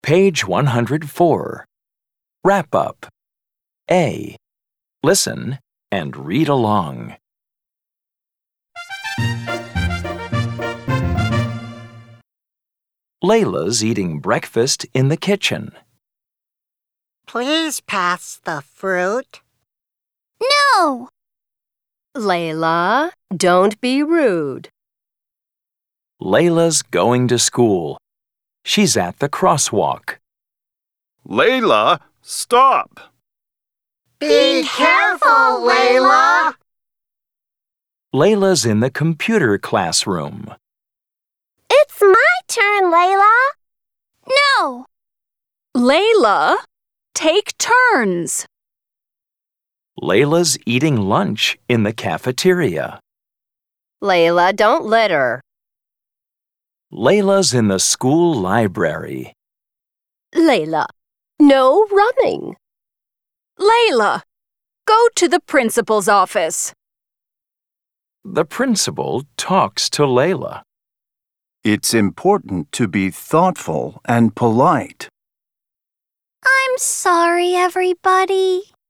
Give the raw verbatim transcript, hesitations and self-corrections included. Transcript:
Page one hundred four. Wrap up. A. Listen and read along. Layla's eating breakfast in the kitchen. Please pass the fruit. No! Layla, don't be rude. Layla's going to school. She's at the crosswalk. Layla, stop! Be careful, Layla! Layla's in the computer classroom. It's my turn, Layla. No! Layla, take turns. Layla's eating lunch in the cafeteria. Layla, don't litter. Layla's in the school library. Layla, no running. Layla, go to the principal's office. The principal talks to Layla. It's important to be thoughtful and polite. I'm sorry, everybody.